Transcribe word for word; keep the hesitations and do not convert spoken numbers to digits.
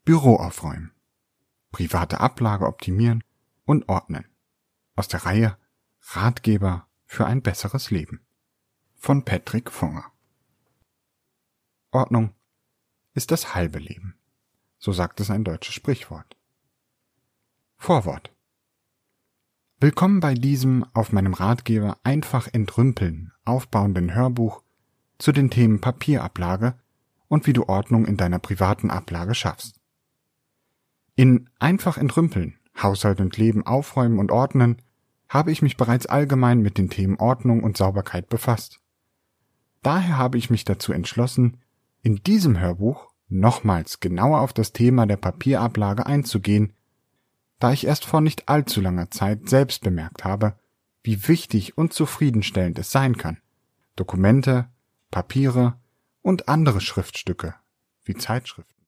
Büro aufräumen, private Ablage optimieren und ordnen. Aus der Reihe Ratgeber für ein besseres Leben von Patrick Funger. Ordnung ist das halbe Leben, so sagt es ein deutsches Sprichwort. Vorwort. Willkommen bei diesem auf meinem Ratgeber einfach entrümpeln aufbauenden Hörbuch zu den Themen Papierablage und wie du Ordnung in deiner privaten Ablage schaffst. In Einfach entrümpeln, Haushalt und Leben aufräumen und ordnen habe ich mich bereits allgemein mit den Themen Ordnung und Sauberkeit befasst. Daher habe ich mich dazu entschlossen, in diesem Hörbuch nochmals genauer auf das Thema der Papierablage einzugehen, da ich erst vor nicht allzu langer Zeit selbst bemerkt habe, wie wichtig und zufriedenstellend es sein kann, Dokumente, Papiere und andere Schriftstücke wie Zeitschriften